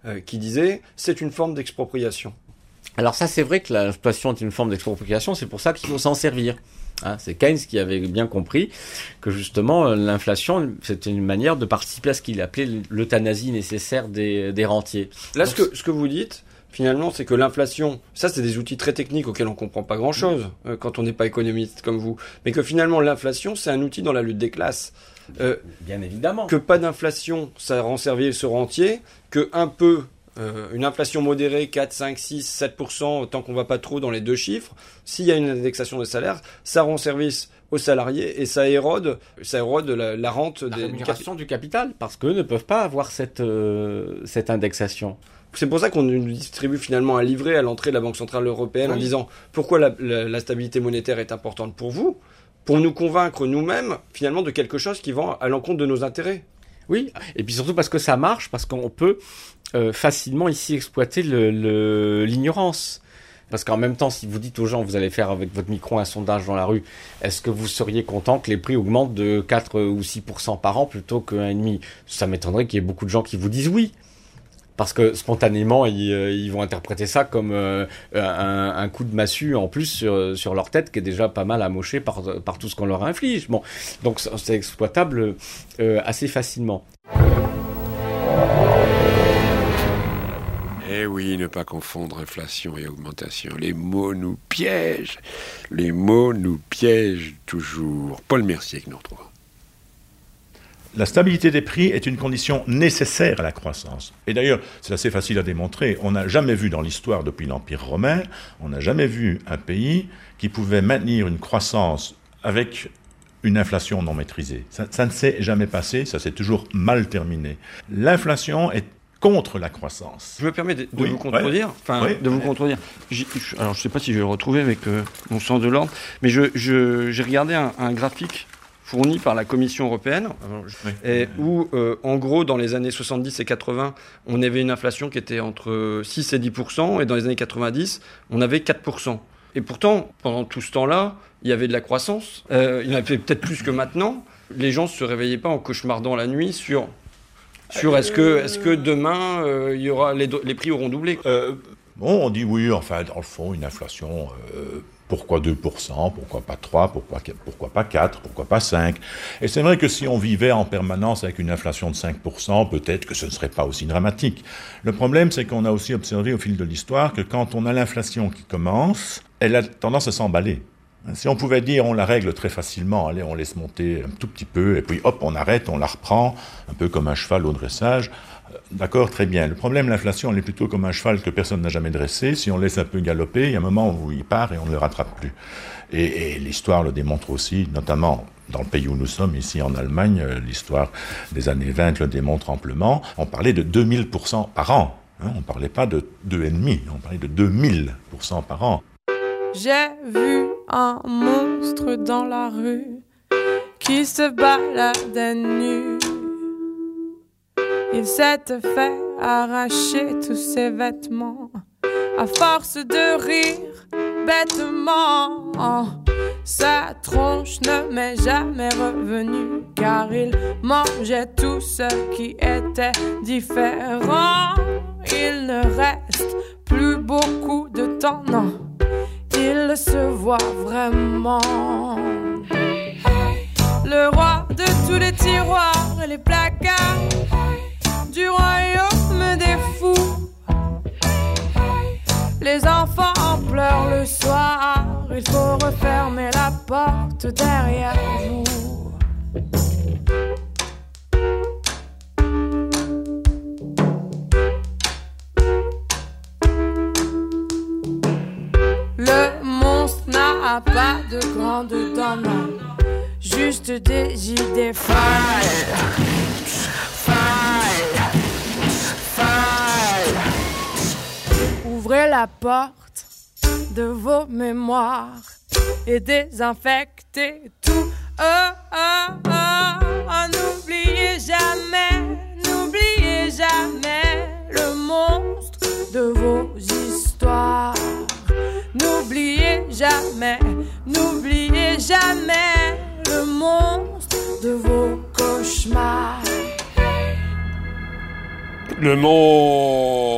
qui disait « c'est une forme d'expropriation ». Alors ça, c'est vrai que l'inflation est une forme d'expropriation, c'est pour ça qu'il faut s'en servir. C'est Keynes qui avait bien compris que justement l'inflation, c'était une manière de participer à ce qu'il appelait l'euthanasie nécessaire des rentiers. Là, ce que vous dites, finalement, c'est que l'inflation, ça c'est des outils très techniques auxquels on comprend pas grand-chose quand on n'est pas économiste comme vous, mais que finalement l'inflation, c'est un outil dans la lutte des classes. Bien évidemment. Que pas d'inflation, ça rend servir ce rentier, que un peu... une inflation modérée, 4, 5, 6, 7%, tant qu'on va pas trop dans les deux chiffres, s'il y a une indexation des salaires, ça rend service aux salariés et ça érode la rente la rémunération du capital, parce qu'eux ne peuvent pas avoir cette indexation. C'est pour ça qu'on nous distribue finalement un livret à l'entrée de la Banque Centrale Européenne en disant pourquoi la stabilité monétaire est importante pour vous, pour nous convaincre nous-mêmes finalement de quelque chose qui va à l'encontre de nos intérêts. Oui, et puis surtout parce que ça marche, parce qu'on peut facilement ici exploiter l'ignorance. Parce qu'en même temps, si vous dites aux gens, vous allez faire avec votre micro un sondage dans la rue, est-ce que vous seriez content que les prix augmentent de 4 ou 6% par an plutôt que 1,5 ? Ça m'étonnerait qu'il y ait beaucoup de gens qui vous disent oui. Parce que spontanément, ils vont interpréter ça comme un coup de massue en plus sur leur tête qui est déjà pas mal amoché par tout ce qu'on leur inflige. Bon, donc c'est exploitable assez facilement. Eh oui, ne pas confondre inflation et augmentation. Les mots nous piègent. Les mots nous piègent toujours. Paul Mercier que nous retrouvons. La stabilité des prix est une condition nécessaire à la croissance. Et d'ailleurs, c'est assez facile à démontrer. On n'a jamais vu dans l'histoire, depuis l'Empire romain, on n'a jamais vu un pays qui pouvait maintenir une croissance avec une inflation non maîtrisée. Ça ne s'est jamais passé, ça s'est toujours mal terminé. L'inflation est contre la croissance. Je me permets de vous contredire. Alors, je ne sais pas si je vais le retrouver avec mon sens de l'ordre, mais j'ai regardé un graphique fourni par la Commission européenne, où, en gros, dans les années 70 et 80, on avait une inflation qui était entre 6 et 10%, et dans les années 90, on avait 4%. Et pourtant, pendant tout ce temps-là, il y avait de la croissance. Il y en avait peut-être plus que maintenant. Les gens ne se réveillaient pas en cauchemardant la nuit sur est-ce que demain, il y aura les prix auront doublé. On dit oui, enfin, dans le fond, une inflation... Pourquoi 2%? Pourquoi pas 3%? Pourquoi pas 4%? Pourquoi pas 5%? Et c'est vrai que si on vivait en permanence avec une inflation de 5%, peut-être que ce ne serait pas aussi dramatique. Le problème, c'est qu'on a aussi observé au fil de l'histoire que quand on a l'inflation qui commence, elle a tendance à s'emballer. Si on pouvait dire, on la règle très facilement, allez, on laisse monter un tout petit peu, et puis hop, on arrête, on la reprend, un peu comme un cheval au dressage. D'accord, très bien. Le problème, l'inflation, elle est plutôt comme un cheval que personne n'a jamais dressé. Si on laisse un peu galoper, il y a un moment où il part et on ne le rattrape plus. Et l'histoire le démontre aussi, notamment dans le pays où nous sommes, ici en Allemagne, l'histoire des années 20 le démontre amplement. On parlait de 2000% par an. On ne parlait pas de 2,5%, on parlait de 2000% par an. J'ai vu un monstre dans la rue qui se baladait nu. Il s'était fait arracher tous ses vêtements à force de rire bêtement. Sa tronche ne m'est jamais revenue car il mangeait tout ce qui était différent. Il ne reste plus beaucoup de temps, non. Il se voit vraiment. Le roi de tous les tiroirs et les placards du royaume des fous. Les enfants pleurent le soir. Il faut refermer la porte derrière vous. Le monstre n'a pas de grande dents, juste des idées folles. Ouvrez la porte de vos mémoires et désinfectez tout. N'oubliez jamais le monstre de vos histoires. N'oubliez jamais le monstre de vos cauchemars. Le monde